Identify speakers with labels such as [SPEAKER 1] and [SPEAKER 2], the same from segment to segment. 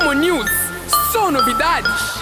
[SPEAKER 1] Tumo News, só novidades.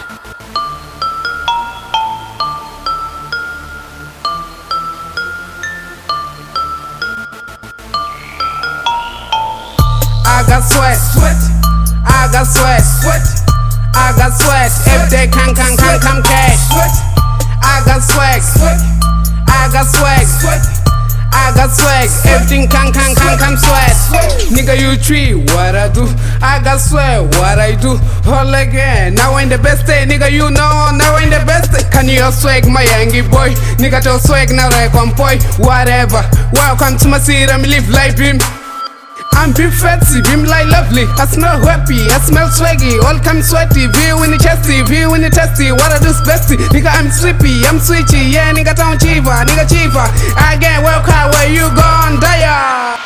[SPEAKER 2] I got sweat, I got sweat, I got sweat. If they come cash. I got swag, I got swag, I got swag. Everything come sweat. Nigga, you tree, what I do? I got swag, what I do? All again, now ain't the best day, nigga. You know, now ain't the best day. Can you swag, my youngie boy? Nigga, to swag now like one boy, whatever. Welcome to my city, I'm live like him. I'm big fancy, beam like lovely. I smell happy, I smell swaggy. All come sweaty, view in the chesty, view in the testy. What I do bestie? Nigga, I'm sleepy, I'm switchy. Yeah, nigga, town chiva, nigga chiva. I get welcome, where you gon' die?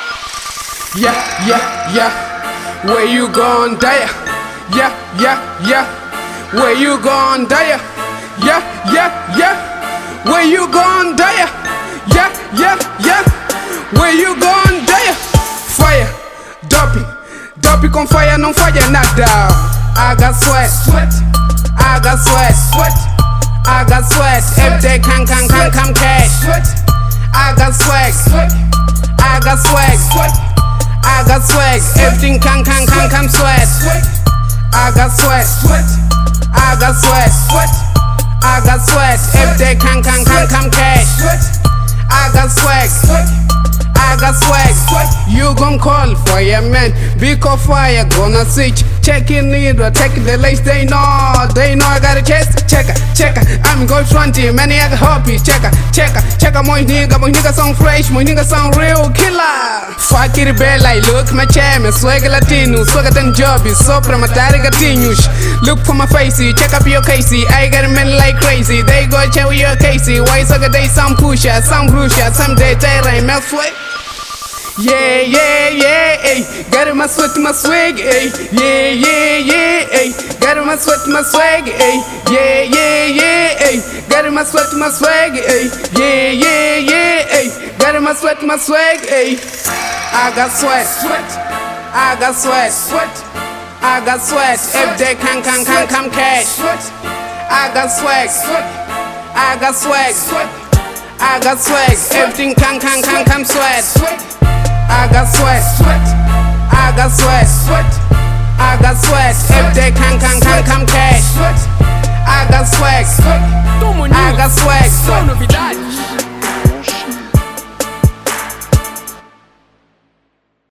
[SPEAKER 2] Yeah. Where you gon' die? Yeah. Where you gon' die? Yeah. Where you gon' die? Yeah. Where you gon' die? Fire. Dopey com fire, não falha nada. I got sweat, I got sweat, I got sweat. If they come cash. I got swag, I got swag, I got swag. Everything come sweat. I got sweat, I got sweat, I got sweat. If they come cash. I got swag, I got swag. You gon' call for your man. Big of fire, gonna switch. Checking it or taking the lace. They know I got a chest. Checker. I'm going fronty, maniac happy. Checker. My nigga sound fresh, my nigga sound real killer. Fuck it, bell, I look my chairman. Swag Latino, swagger than jobby. Sopra matari gatinhos. Look for my facey, check up your casey. I got a man like crazy. They go check with your casey. Why swagger they some pusher, some brusher, some day I melt sweat. Yeah, ayy. Got my sweat, my swag, ayy. Yeah, ayy. Got my sweat, my swag, ayy. Yeah, ayy. Got my sweat, my swag, ayy. Yeah, ayy. Got my sweat, my swag, ayy. I got sweat, I got sweat, I got sweat. If they come cash. I got swag, I got swag, I got swag. Everything come sweat. I got sweat, I got sweat, I got sweat. If they come cash. I got swag,
[SPEAKER 1] Tumo
[SPEAKER 2] I
[SPEAKER 1] News.
[SPEAKER 2] got swag.